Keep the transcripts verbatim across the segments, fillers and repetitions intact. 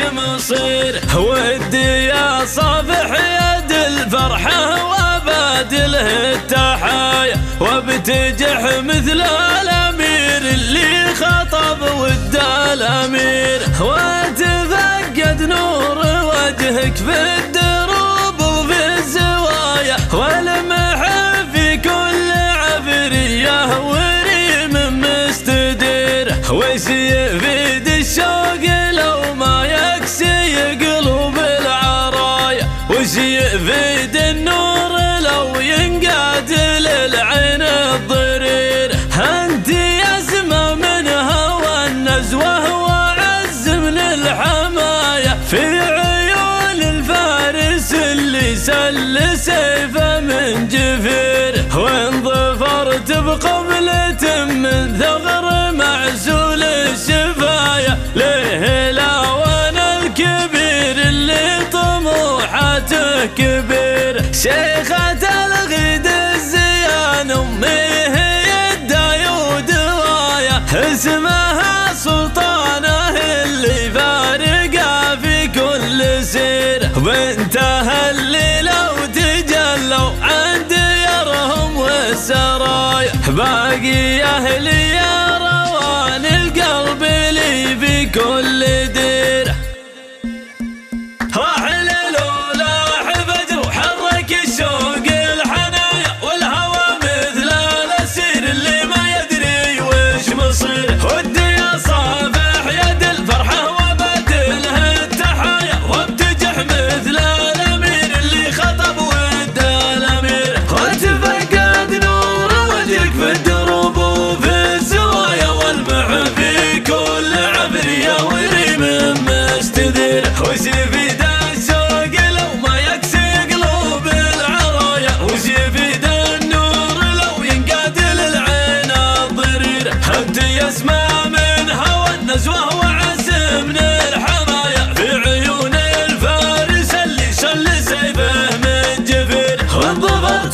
مصير. ودي يا صافح يد الفرحة وبادله التحايا، وبتجح مثل الأمير اللي خطب ود الأمير، وتفقد نور وجهك في الدروب وفي الزوايا، والمح في كل عبرية وريم مستدير، وش يفيد الشوق لو ما يكسي قلوب العرايا، وش يفيد النور لو ينقاد للعين الضرير. انت يسمى من هوى النزوة وعز من الحمايا، في عيون الفارس اللي سل سيفه من جفير، وان ظفرت بقبلة من ثغر معزول الشفايا، ليه الاوان الكبير اللي طموحاته كبير. شيخة الغيد الزيان امي هي الدايود وايا، اسمها سلطانه اللي فارقه في كل سير، بنتها اللي لو تجلوا عن ديارهم والسرايا، باقي اهلي يا روان القلب لي في كل دير. راح ليلولا فجر وحرك الشوق الحنايا، والهوى مثل الاسير اللي ما يدري وش مصير. ودي يا صافح يد الفرحة وبادله التحايا، وبتجح مثل الامير اللي خطب ود الامير، وتفقد نور وجهك في الدروب وفي الزوايا، والمح في كل عبرية وريم مستدير، وش يفيد الشوق لو ما يكسي قلوب العرايا، وش يفيد النور لو ينقاد للعين الضرير. انت يسمى من هوى النزوة وعز من الحمايا، في عيون الفارس اللي شل سيفه من جفير، وانظفرت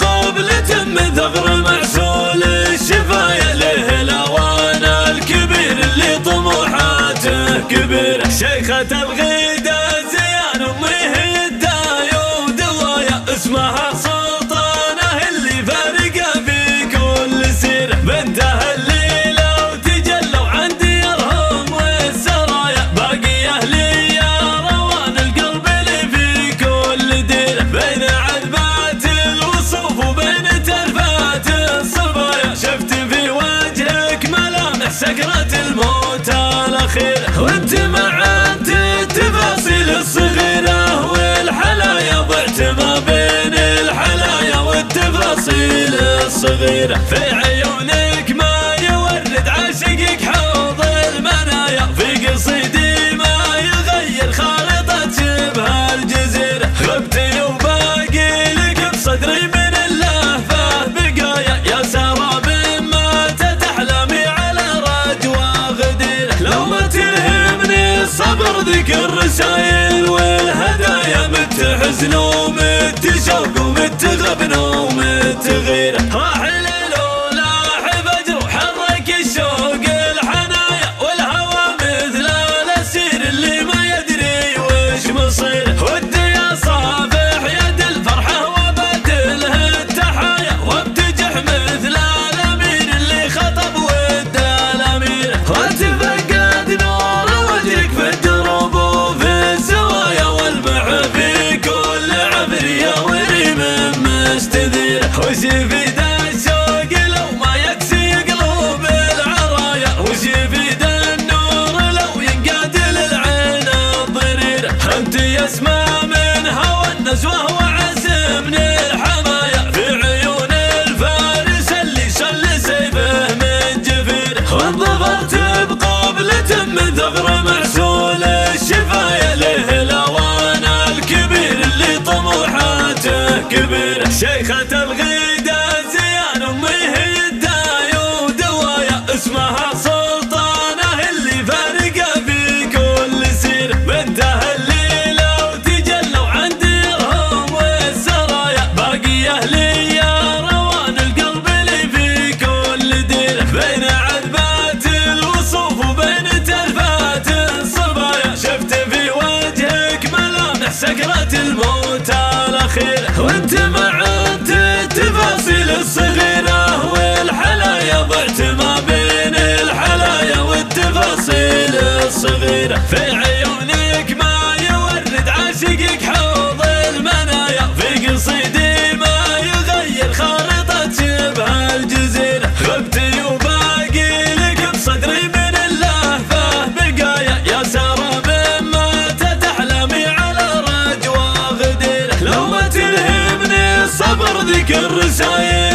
بقبلة من ثغر معسول الشفايا، ليه الاوان الكبير اللي طموحاته كبير. شيخة الغيد الزيان امي هي الدايود وايا، اسمها سلطانه اللي فارقه في كل سير، بنتها اللي لو تجلوا عن ديارهم والسرايا، باقي اهلي يا روان القلب لي في كل دير، بين عذبات الوصوف وبين تلفات الصبايا، شفت في وجهك ملامح سكرة الموت الاخير، وانت معت التفاصيل الصغيرة والحلايا، ضعت ما بين الحلايا والتفاصيل الصغيرة، في عيونك ما يورد عاشقك حوض المنايا، في قصيدي ما يغير خارطة شبه الجزيرة، غبتي وباقي لك بصدري من اللهفة بقايا، يا سراب ما تتحلمي على رجوى غدير، لو ما تلهمني الصبر ذيك الرسايل والهدايا، مت حزن ومت شوق ومت غبن ومت غيره. راح ليلولا فجر وحرك الشوق الحنايا، والهوى مثل الاسير اللي ما يدري وش مصير. ودي يا صافح يد الفرحة وبادله التحايا، وبتجح مثل الامير اللي خطب ود الامير، وتفقد نور وجهك في الدروب وفي الزوايا، والمح في كل عبرية وريم مستدير، وش يفيد الشوق لو ما يكسي قلوب العرايا، وش يفيد النور لو ينقاد للعين الضرير. انت يسمى من هوى النزوة وعز من الحمايا، في عيون الفارس اللي شل سيفه من جفير، وانظفرت بقبلة من ثغر معسول الشفايا، ليه الاوان الكبير اللي طموحاته كبير. شيخة الغيد الزيان امي هي الدايود وايا، اسمها سلطانه اللي فارقه في كل سير، بنتها اللي لو تجلوا عن ديارهم والسرايا، باقي اهلي يا روان القلب لي في كل دير، بين عذبات الوصوف وبين تلفات الصبايا، شفت في لك الرسايل